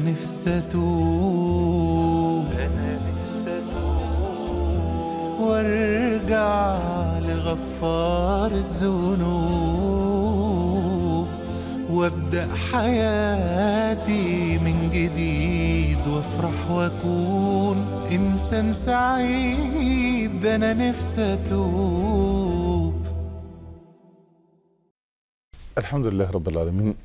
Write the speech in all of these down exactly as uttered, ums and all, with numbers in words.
نفسي أتوب أنا نفسي أتوب وارجع لغفار الذنوب وابدأ حياتي من جديد وافرح واكون إنسان سعيد. أنا نفسي أتوب. الحمد لله رب العالمين.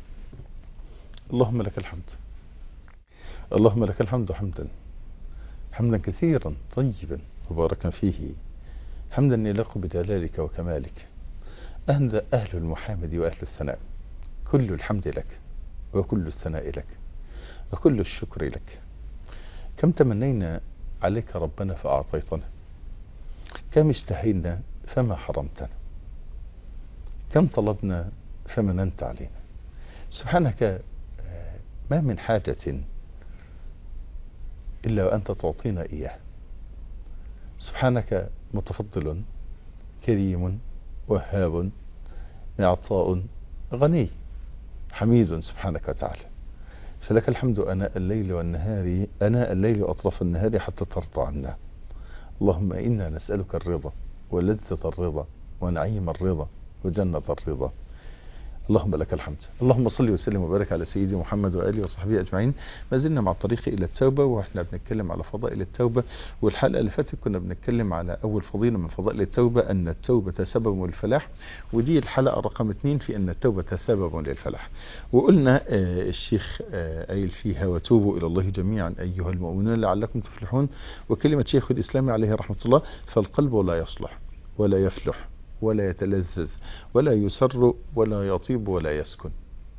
اللهم لك الحمد اللهم لك الحمد حمدا حمدا كثيرا طيبا مباركا فيه، حمدا يليق بجلالك وكمالك. أهل أهل المحامد وأهل الثناء، كل الحمد لك وكل الثناء لك وكل الشكر لك. كم تمنينا عليك ربنا فأعطيتنا، كم اشتهينا فما حرمتنا، كم طلبنا فمننت علينا. سبحانك ما من حاجة إلا وأنت تعطينا إياه. سبحانك متفضل كريم وهاب معطاء غني حميد سبحانك وتعالى. فلك الحمد أناء الليل والنهار، أناء الليل وأطراف النهار حتى ترضى عنا. اللهم إنا نسألك الرضا ولذة الرضا ونعيم الرضا وجنة الرضا. اللهم لك الحمد. اللهم صل وسلم وبارك على سيدي محمد وآله وصحبه أجمعين. ما زلنا مع الطريق إلى التوبة، وإحنا بنتكلم على فضائل التوبة. والحلقة اللي فاتت كنا بنتكلم على أول فضيلة من فضائل التوبة، أن التوبة سبب للفلاح، ودي الحلقة رقم اثنين في أن التوبة سبب للفلاح. وقلنا آه الشيخ آه قايل فيها وتوبوا إلى الله جميعا أيها المؤمنون لعلكم تفلحون. وكلمة شيخ الإسلام عليه رحمة الله: فالقلب لا يصلح ولا يفلح ولا يتلذذ ولا يسر ولا يطيب ولا يسكن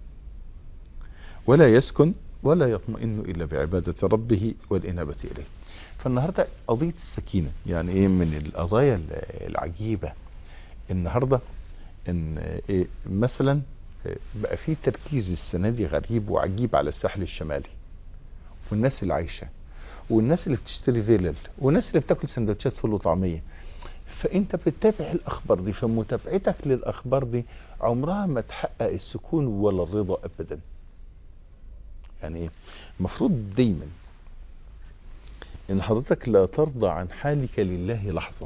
ولا يسكن ولا يطمئن إلا بعبادة ربه والإنابة إليه. فالنهاردة قضية السكينة، يعني إيه من القضايا العجيبة النهاردة، إن إيه مثلا بقى في تركيز السنة دي غريب وعجيب على الساحل الشمالي، والناس اللي عايشة، والناس اللي بتشتري فيلل، والناس اللي بتاكل سندوتشات فول وطعمية. فانت بتتابع الاخبار دي، فمتابعتك للاخبار دي عمرها ما تحقق السكون ولا الرضا ابدا. يعني ايه؟ المفروض دايما ان حضرتك لا ترضى عن حالك لله لحظة.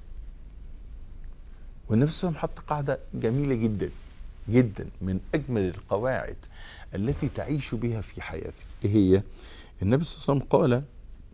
والنبي صلى الله عليه وسلم حط قاعدة جميلة جدا جدا، من اجمل القواعد التي تعيش بها في حياتك. ايه هي؟ النبي صلى الله عليه وسلم قال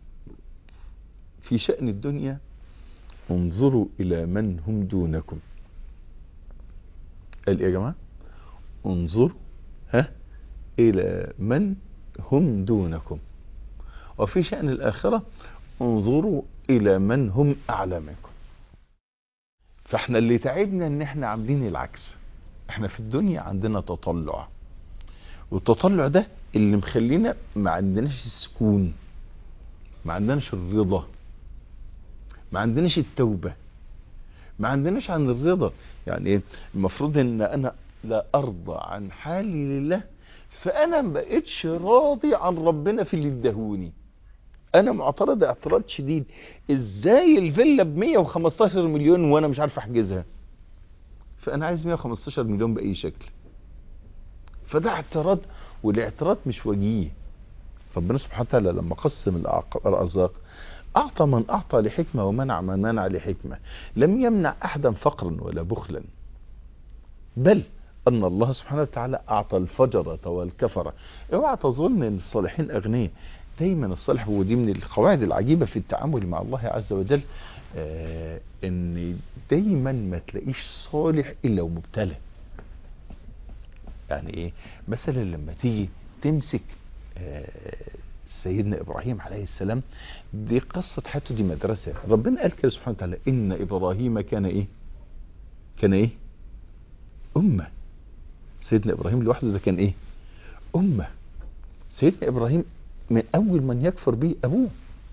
في شأن الدنيا: انظروا الى من هم دونكم. قال ايه يا جماعة؟ انظروا ها الى من هم دونكم. وفي شأن الآخرة: انظروا الى من هم اعلى منكم. فاحنا اللي تعبنا ان احنا عاملين العكس. احنا في الدنيا عندنا تطلع، والتطلع ده اللي مخلينا ما عندناش السكون، ما عندناش الرضا، ما عندناش التوبة، ما عندناش عن الرضا. يعني ايه؟ المفروض ان انا لا ارضى عن حالي لله، فانا ما بقتش راضي عن ربنا في اللي اداهوني. انا معترض اعتراض شديد: ازاي الفيلا ب مية وخمستاشر مليون وانا مش عارف احجزها؟ فانا عايز مية وخمستاشر مليون باي شكل. فده اعتراض، والاعتراض مش وجيه. ربنا سبحانه وتعالى لما قسم الارزاق اعطى من اعطى لحكمة ومنع من منع لحكمة. لم يمنع احدا فقرا ولا بخلا، بل ان الله سبحانه وتعالى اعطى الفجرة والكفرة. اوعى تظن ان الصالحين اغنياء. دايما الصالح، ودي من القواعد العجيبة في التعامل مع الله عز وجل، آه ان دايما ما تلاقيش صالح الا ومبتلى. يعني ايه؟ مثلا لما تيجي تمسك آه سيدنا ابراهيم عليه السلام، دي قصة حياته، دي مدرسة. ربنا قال كده سبحانه وتعالى: ان ابراهيم كان ايه كان ايه امة. سيدنا ابراهيم لوحده ده كان ايه؟ امة. سيدنا ابراهيم من اول من يكفر به ابوه.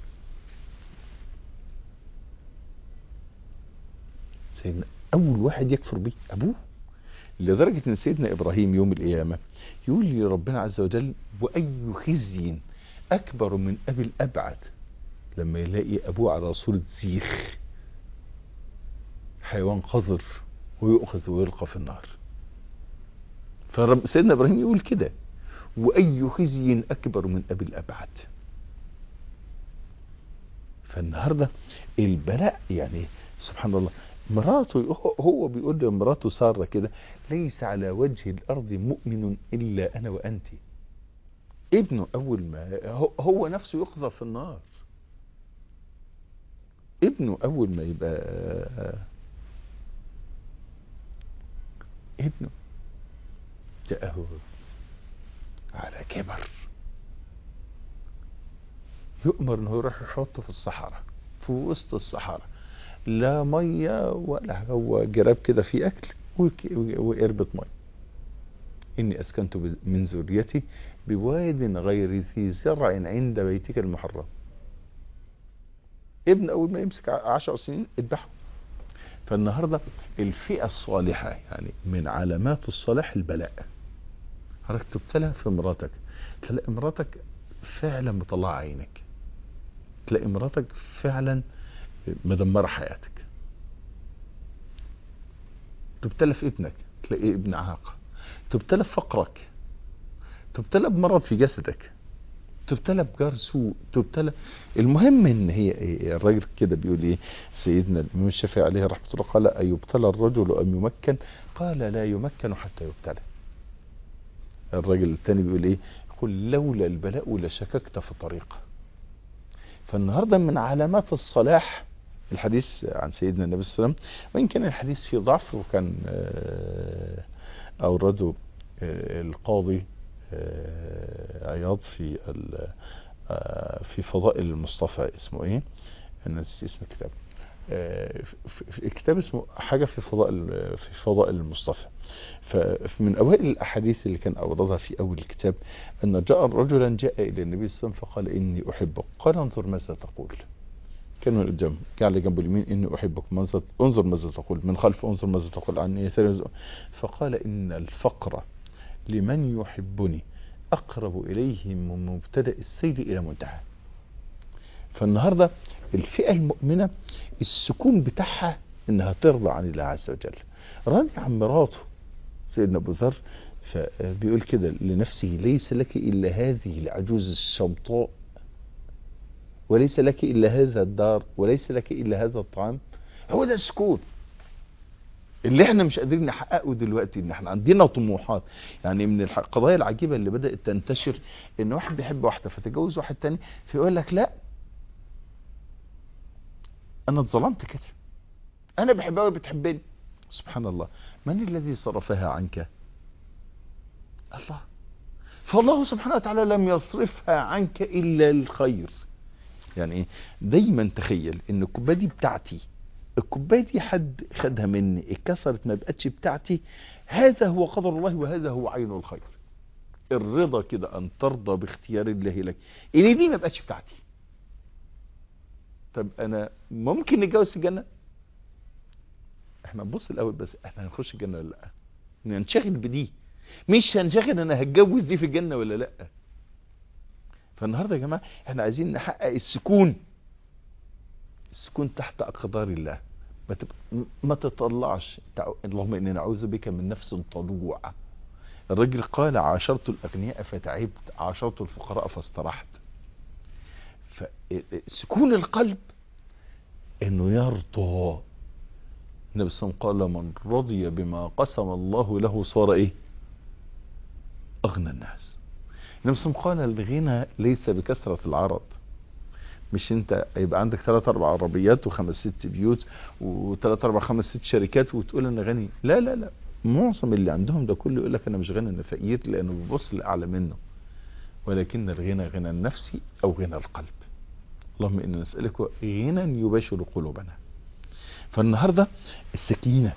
سيدنا اول واحد يكفر به ابوه، لدرجة ان سيدنا ابراهيم يوم القيامة يقول لي ربنا عز وجل: واي خزي اكبر من ابي الابعد، لما يلاقي ابوه على صورة زيخ، حيوان قذر، ويؤخذ ويلقى في النار. فسيدنا ابراهيم يقول كده. وأي خزي أكبر من أبي الأبعد. فالنهاردة البلاء يعني سبحان الله، مراته هو بيقول لمراته سارة كده: ليس على وجه الأرض مؤمن إلا أنا وأنت. ابنه أول ما هو نفسه يقذف في النار، ابنه أول ما يبقى ابنه جاءه على كبر، يؤمر انه يروح يحطه في الصحراء، في وسط الصحراء، لا ميه ولا هو جراب كده فيه اكل وقربة ميه. اني اسكنت من ذريتي بواد غير ذي زرع عند بيتك المحرم. ابن اول ما يمسك عشر سنين اذبحه. فالنهارده الفئه الصالحه يعني من علامات الصلاح البلاء. حضرتك تبتلى في مراتك، تلاقي مراتك فعلا مطلعه عينك، تلاقي مراتك فعلا مدمره حياتك. تبتلى في ابنك، تلاقي ابن عاق. تبتلى في فقرك، تبتلى بمرض في جسدك، تبتلى بجار سوء، تبتلى. المهم ان هي ايه؟ الراجل كده بيقول ايه سيدنا الامام الشافعي عليه رحمه الله؟ قال: ايبتلى الرجل ام يمكن؟ قال: لا يمكن حتى يبتلى. الراجل الثاني بيقول ايه؟ قل لولا البلاء لشككت في طريقه. فالنهارده من علامات الصلاح الحديث عن سيدنا النبي صلى الله عليه وسلم، وان كان الحديث فيه ضعف، وكان اورده القاضي عياض في في فضائل المصطفى. اسمه ايه؟ انا نسيت اسم الكتاب. في كتاب اسمه حاجه في فضائل في فضائل المصطفى. فمن اوائل الاحاديث اللي كان اوردها في اول الكتاب ان جاء رجلا جاء الى النبي صلى الله عليه وسلم فقال: اني احبك. قال: انظر ماذا تقول. كان من قدام، كان على جنب اليمين: اني احبك. ماذا؟ انظر ماذا تقول. من خلف: انظر ماذا تقول. عن يسار. فقال: ان الفقر لمن يحبني اقرب اليه من مبتدأ السير الى منتهى. فالنهارده الفئه المؤمنه السكون بتاعها انها ترضى عن الله عز وجل. راجع عن مراته سيدنا ابو ذر فبيقول كده لنفسه: ليس لك الا هذه العجوز الشمطاء، وليس لك الا هذا الدار، وليس لك الا هذا الطعام. هو ده السكون اللي احنا مش قادرين نحققه دلوقتي. ان احنا عندنا طموحات. يعني من القضايا العجيبه اللي بدات تنتشر ان واحد بيحب واحده فتتجوز واحد تاني فيقول لك: لا انا اتظلمت كده، انا بحبها وبتحبني. سبحان الله، من الذي صرفها عنك؟ الله. فالله سبحانه وتعالى لم يصرفها عنك الا الخير. يعني ايه؟ دايما تخيل ان الكوبايه دي بتاعتي، الكوبايه دي حد خدها مني، اتكسرت ما بقتش بتاعتي. هذا هو قدر الله وهذا هو عين الخير. الرضا كده ان ترضى باختيار الله لك. اللي دي ما بقتش بتاعتي. طب انا ممكن نتجوز في الجنه؟ احنا نبص الاول بس احنا هنخش الجنه ولا لا؟ ننشغل بدي، مش هنشغل انا هتجوز دي في الجنه ولا لا. فالنهارده يا جماعه احنا عايزين نحقق السكون، السكون تحت اقدار الله. ما تب... ما تطلعش تع... اللهم اني نعوذ بك من نفس طلوع. الرجل قال: عاشرت الاغنياء فتعبت، عاشرت الفقراء فاسترحت. فسكون القلب انه يرضى. النبي صلى الله عليه وسلم قال: من رضي بما قسم الله له صار ايه؟ اغنى الناس. النبي صلى الله عليه وسلم قال: الغنى ليس بكثرة العرض. مش انت يبقى عندك ثلاث اربع عربيات وخمس ست بيوت وثلاث اربع خمس ست شركات وتقول انا غني. لا لا لا، معظم اللي عندهم ده كله يقول لك انا مش غني، انا فقير، لانه بيبص لاعلى منه. ولكن الغنى غنى النفس او غنى القلب. اللهم انا نسالك غنى يباشر قلوبنا. فالنهارده السكينه،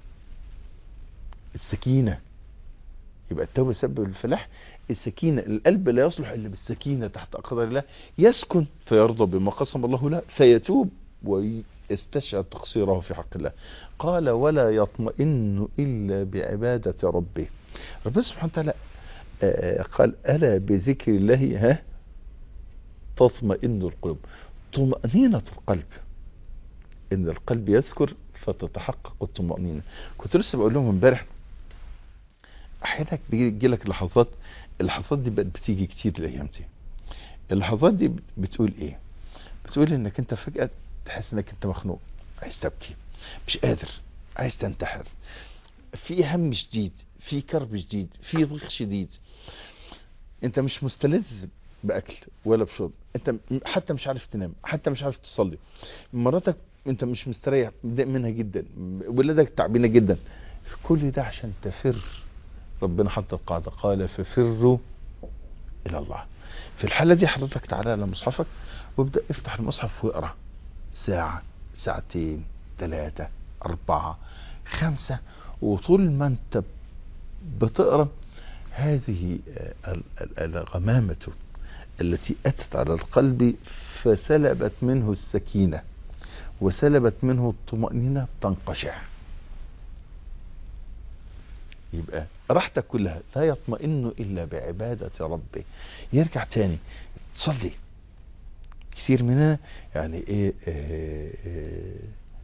السكينه يبقى التوبه سبب الفلاح. السكينه، القلب لا يصلح الا بالسكينه تحت اقدار الله. يسكن فيرضى بما قسم الله له، فيتوب ويستشعر تقصيره في حق الله. قال: ولا يطمئن الا بعباده ربه. ربنا سبحانه وتعالى قال: الا بذكر الله ها تطمئن القلوب. طمأنينة القلب، ان القلب يذكر فتتحقق الطمأنينة. كنت لسه بقول لهم امبارح احيانا بيجي لك لحظات، اللحظات دي بقت بتيجي كتير الايام دي. اللحظات دي بتقول ايه؟ بتقول انك انت فجأة تحس انك انت مخنوق، عايز تبكي، مش قادر، عايز تنتحر، في هم شديد، في كرب شديد، في ضيق شديد، انت مش مستلذ باكل ولا بشرب، انت حتى مش عارف تنام، حتى مش عارف تصلي، مراتك انت مش مستريح متضايق منها جدا، ولادك تعبانه جدا، في كل ده عشان تفر. ربنا حط القاعده قال ففروا الى الله. في الحاله دي حضرتك تعالى على مصحفك وابدا افتح المصحف واقرا ساعه، ساعتين، ثلاثه، اربعه، خمسه، وطول ما انت بتقرا هذه الغمامة التي أتت على القلب فسلبت منه السكينة وسلبت منه الطمأنينة تنقشع، يبقى راحتك كلها لا يطمئن إلا بعبادة ربه. يرجع تاني تصلي. كثير مننا يعني إيه, إيه, إيه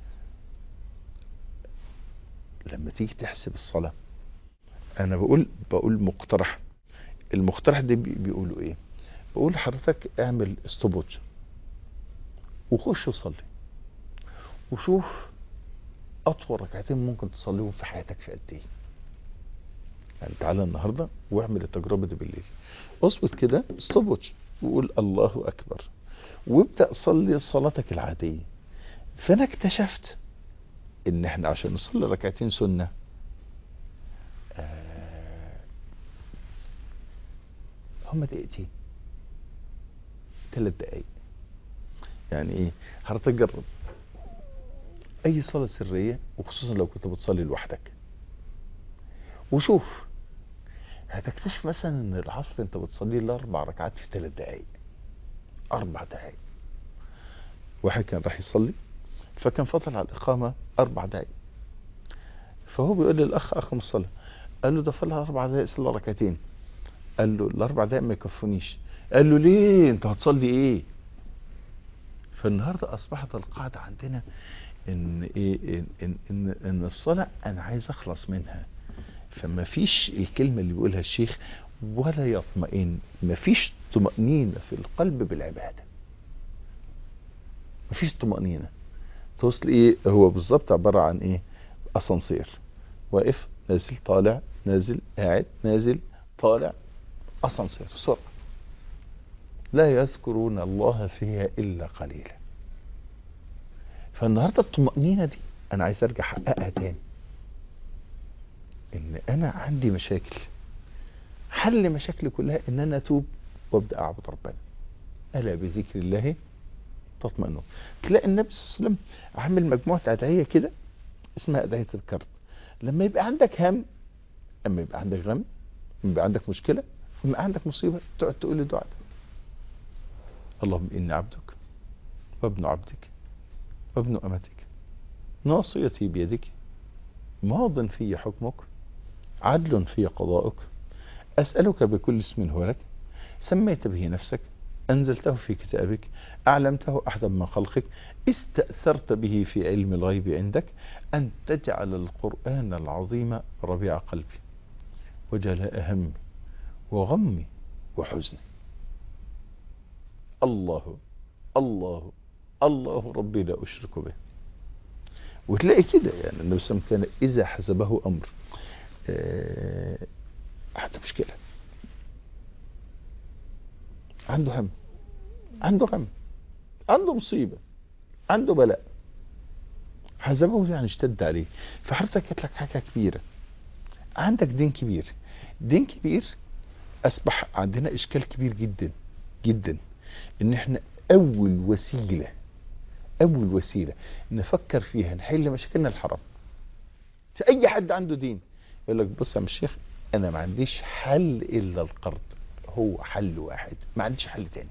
لما تيجي تحسب الصلاة، أنا بقول بقول مقترح، المقترح ده بيقولوا ايه؟ بقول حضرتك اعمل ستوبوتش وخش وصلي وشوف اطول ركعتين ممكن تصليهم في حياتك في قد ايه. يعني تعالى النهارده واعمل التجربه دي بالليل، اظبط كده ستوبوتش وقول الله اكبر وابدا صلي صلاتك العاديه. فانا اكتشفت ان احنا عشان نصلي ركعتين سنه آه هم دقيقتين، ثلاث دقايق. يعني ايه؟ حضرتك جرب اي صلاة سرية وخصوصا لو كنت بتصلي لوحدك وشوف، هتكتشف مثلا ان العصر انت بتصلي الاربع ركعات في ثلاث دقايق، اربع دقايق. واحد كان راح يصلي فكان فضل على الاقامة اربع دقايق، فهو بيقول للاخ اخر الصلاة، قال له ده فضل اربع دقايق صلى ركعتين. قال له الاربع دقايق ما يكفونيش. قال له ليه؟ انت هتصلي ايه؟ فالنهارده اصبحت القاعدة عندنا ان ايه ان ان ان, إن الصلاة انا عايز اخلص منها. فما فيش الكلمة اللي بيقولها الشيخ ولا يطمئن، ما فيش طمأنينة في القلب بالعبادة، ما فيش طمأنينة. توصل ايه؟ هو بالظبط عبارة عن ايه؟ اسانسير واقف نازل طالع نازل قاعد نازل طالع، اسانسير سرعة لا يذكرون الله فيها الا قليلا. فالنهاردة الطمأنينة دي انا عايز ارجع احققها تاني، ان انا عندي مشاكل، حل مشاكلي كلها ان انا اتوب وابدا اعبد ربنا. الا بذكر الله تطمئن. تلاقي النبي صلى الله عليه وسلم عامل مجموعه ادعيه كده اسمها ادعيه الكرب. لما يبقى عندك هم، اما يبقى عندك غم، لما يبقى عندك مشكله، لما يبقى عندك مصيبه، تقعد تقول الدعاء ده: اللهم اني عبدك وابن عبدك وابن امتك ناصيتي بيدك ماض في حكمك عدل في قضاؤك أسألك بكل اسم هو لك سميت به نفسك أنزلته في كتابك أعلمته أحد من خلقك استأثرت به في علم الغيب عندك أن تجعل القرآن العظيم ربيع قلبي وجلاء همي وغمي وحزني. الله الله الله ربي لا أشرك به. وتلاقي كده يعني النبي صلى الله عليه وسلم كان إذا حسبه أمر أه عنده مشكلة، عنده هم، عنده غم، عنده مصيبة، عنده بلاء، حسبه يعني اشتد عليه. فحضرتك جات لك حاجة كبيرة، عندك دين كبير، دين كبير أصبح عندنا إشكال كبير جدا جدا، إن إحنا أول وسيلة أول وسيلة نفكر فيها نحل مشاكلنا الحرام. أي حد عنده دين يقول لك بص يا شيخ أنا ما عنديش حل إلا القرض، هو حل واحد، ما عنديش حل تاني.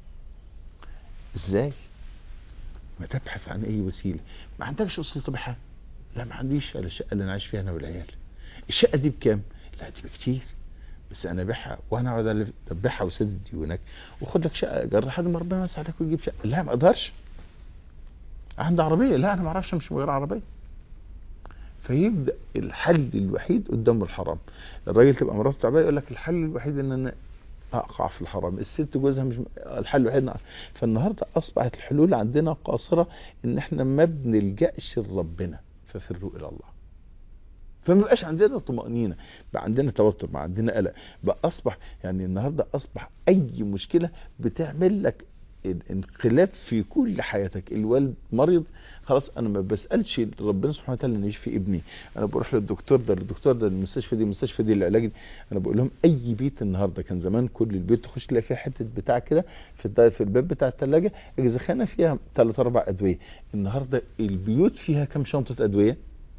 ازاي؟ ما تبحث عن اي وسيله. ما عندكش وسيله تبيعها؟ لا ما عنديش الا الشقه اللي انا عايش فيها انا والعيال. الشقه دي بكام؟ لا دي بكتير، بس انا ابيعها وانا اقعد الف. طب بيعها وسدد ديونك وخد لك شقه ايجار لحد ما ربنا يوسع عليك ويجيب شقه. لا ما اقدرش. عندي عربيه؟ لا انا ما اعرفش امشي من غير عربيه. فيبدأ الحل الوحيد قدامه الحرام. الراجل تبقى مراته تعبانه يقول لك الحل الوحيد ان انا اقع في الحرام. الست جوزها مش الحل الوحيد. فالنهارده اصبحت الحلول عندنا قاصره، ان احنا ما بنلجاش لربنا، ففروا الى الله. فما بقاش عندنا طمأنينة، بقى عندنا توتر، بقى عندنا قلق، بقى اصبح يعني النهارده اصبح اي مشكله بتعمل لك انقلاب في كل حياتك. الوالد مريض، خلاص انا ما بسالش ربنا سبحانه وتعالى ان يشفي ابني، انا بروح للدكتور ده للدكتور ده المستشفى دي المستشفى دي العلاج دي. انا بقول لهم اي بيت النهارده، كان زمان كل البيت تخش تلاقي فيها حته بتاع كده في في الباب بتاع الثلاجه اجزخانه فيها ثلاث اربع ادويه. النهارده البيوت فيها كم شنطه ادويه؟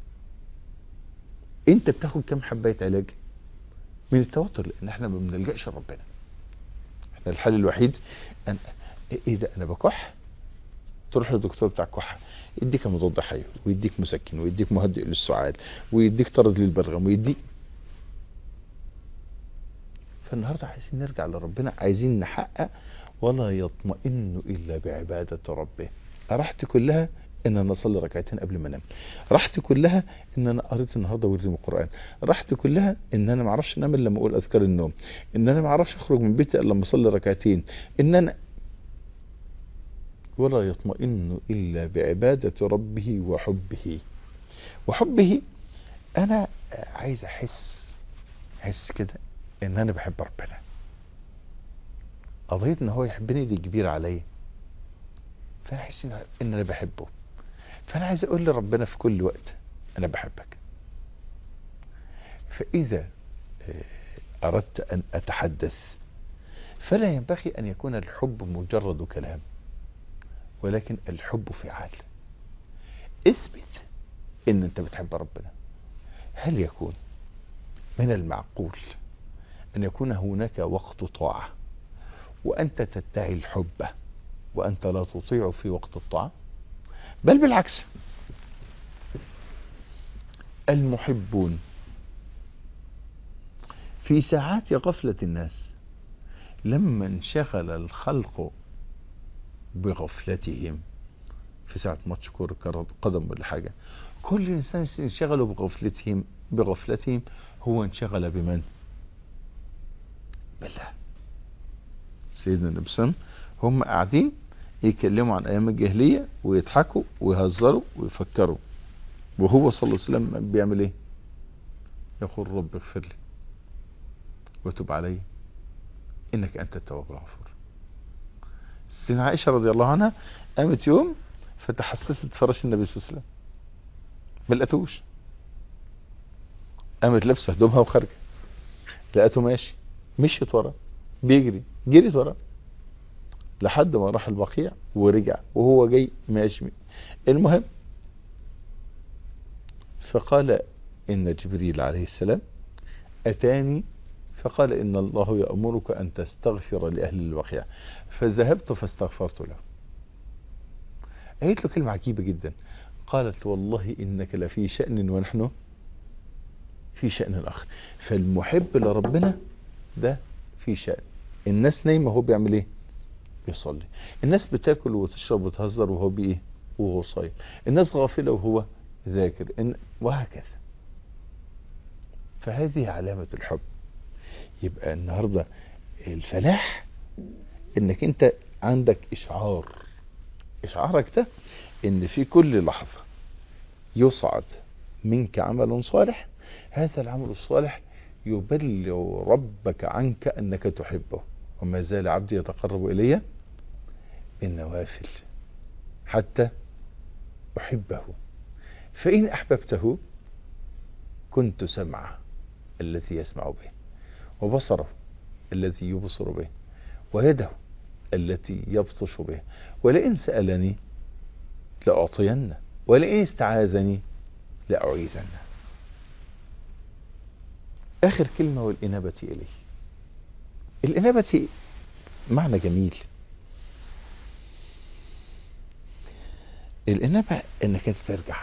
انت بتاخد كم حبايه علاج من التوتر؟ لان احنا ما بنلجاش لربنا. احنا الحل الوحيد ان ايه ده انا بكح، تروح للدكتور بتاع الكحه يديك مضاد حيوي ويديك مسكن ويديك مهدئ للسعال ويديك طرد للبلغم ويديك. فالنهارده عايزين نرجع لربنا، عايزين نحقق ولا يطمئن الا بعباده ربه. راحتي كلها ان انا اصلي ركعتين قبل ما انام، راحتي كلها ان انا قريت النهارده ورد من القران، راحتي كلها ان انا ما اعرفش انام الا لما اقول اذكار النوم، ان انا ما اعرفش اخرج من بيتي الا لما اصلي ركعتين، ان انا ولا يطمئن إلا بعبادة ربه وحبه. وحبه أنا عايز أحس أحس كده إن أنا بحب ربنا. قضية إن هو يحبني دي كبيرة عليا، فأنا أحس إن أنا بحبه. فأنا عايز أقول لربنا في كل وقت أنا بحبك. فإذا أردت أن أتحدث فلا ينبغي أن يكون الحب مجرد كلام، ولكن الحب فعال. اثبت ان انت بتحب ربنا. هل يكون من المعقول ان يكون هناك وقت طاعة وانت تدعي الحب وانت لا تطيع في وقت الطاعة؟ بل بالعكس، المحبون في ساعات غفلة الناس لما انشغل الخلق بغفلتهم، في ساعة ماتش كرة قدم ولا حاجة، كل انسان انشغلوا بغفلتهم بغفلتهم هو انشغل بمن؟ بالله. سيدنا النبي صلى الله عليه وسلم هم قاعدين يتكلموا عن ايام الجاهلية ويضحكوا ويهزروا ويفكروا، وهو صلى الله عليه وسلم بيعمل ايه؟ يقول رب اغفر لي وتب علي انك انت التواب الغفور. سيدنا عائشة رضي الله عنها قامت يوم فتحسست فراش النبي صلى الله عليه وسلم، ما لقتوش، قامت لابسه هدومها وخارجه، لقيته ماشي، مشيت ورا بيجري، جريت ورا لحد ما راح البقيع ورجع وهو جاي ماشي. المهم فقال ان جبريل عليه السلام اتاني فقال ان الله يأمرك ان تستغفر لاهل البقيع، فذهبت فاستغفرت له. قالت له كلمة عجيبة جدا، قالت والله انك لفي شأن ونحن في شأن الاخر. فالمحب لربنا ده في شأن. الناس نايمة وهو بيعمل ايه؟ بيصلي. الناس بتاكل وتشرب وتهزر وهو بايه؟ وهو صايم. الناس غافلة وهو ذاكر، إن وهكذا. فهذه علامة الحب. يبقى النهاردة الفلاح انك انت عندك اشعار، اشعارك ده ان في كل لحظة يصعد منك عمل صالح، هذا العمل الصالح يبلغ ربك عنك انك تحبه. وما زال عبدي يتقرب الي بالنوافل حتى احبه، فان احببته كنت سمعه الذي يسمع به، وبصره الذي يبصر به، ويده التي يبطش به، ولئن سألني لأعطينه، ولئن استعاذني لأعيذنه. آخر كلمة والإنابة إليه. الإنابة معنى جميل. الإنابة إنك أنت ترجع.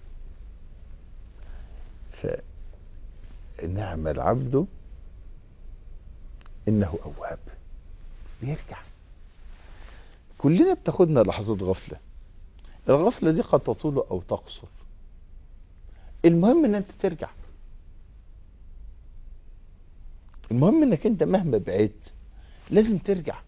فنعم العبد إنه أواب، بيرجع. كلنا بتاخدنا لحظات غفلة، الغفلة دي قد تطول أو تقصر. المهم ان انت ترجع. المهم انك انت مهما بعدت لازم ترجع.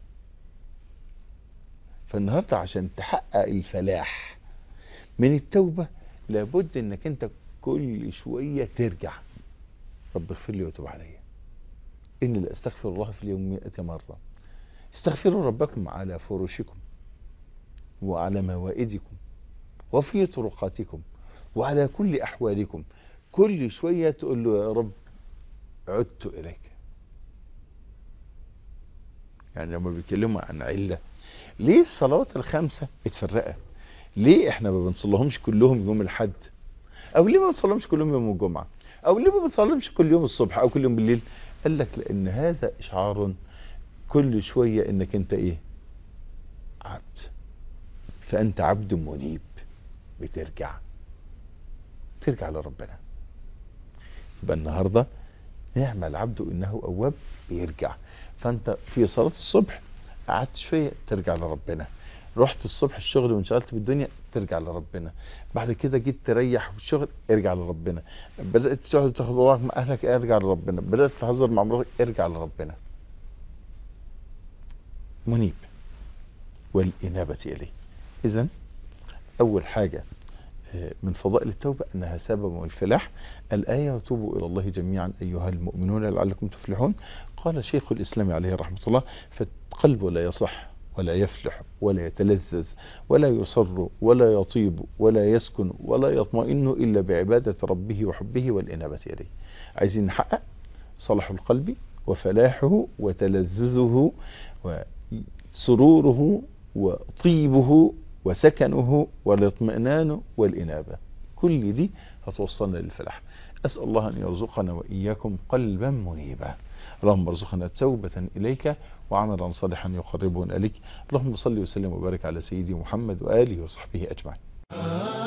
فالنهاردة عشان تحقق الفلاح من التوبة لابد انك انت كل شوية ترجع. رب اغفر لي وتب علي اني لاستغفر الله في اليوم مئة مرة. استغفروا ربكم على فرشكم وعلى موائدكم وفي طرقاتكم وعلى كل احوالكم. كل شوية تقول له يا رب عدت اليك. يعني لما بيتكلموا عن علة، ليه الصلوات الخمسة اتفرقت؟ ليه احنا ما بنصليهمش كلهم يوم الحد؟ او ليه ما بنصليهمش كلهم يوم الجمعة؟ او ليه ما بنصليهمش كل يوم الصبح او كل يوم بالليل؟ قال لك لان هذا اشعار كل شوية انك انت ايه؟ عبد. فانت عبد منيب، بترجع ترجع لربنا. يبقى النهاردة نعم العبد انه اواب، بيرجع. فانت في صلاة الصبح قعدت شوية ترجع لربنا، رحت الصبح الشغل وانشغلت بالدنيا ترجع لربنا، بعد كده جيت تريح في الشغل ارجع لربنا، بدأت تقعد تاخد وقت مع اهلك ارجع لربنا، بدأت تهزر مع مراتك ارجع لربنا. منيب والإنابة إليه. إذن أول حاجة من فضائل التوبة أنها سبب الفلاح. الآية وتوبوا إلى الله جميعا أيها المؤمنون لعلكم تفلحون. قال شيخ الإسلام عليه رحمة الله: فالقلب لا يصح ولا يفلح ولا يتلذذ ولا يصر ولا يطيب ولا يسكن ولا يطمئن إلا بعبادة ربه وحبه والإنابة إليه. عايزين نحقق صلاح القلب وفلاحه وتلذذه وسروره وطيبه وسكنه والاطمئنان والإنابة. كل دي هتوصلنا للفلاح. أسأل الله أن يرزقنا وإياكم قلبا منيبا. اللهم ارزقنا توبة إليك وعملا صالحا يقربنا إليك. اللهم صل وسلم وبارك على سيدي محمد وآله وصحبه أجمعين.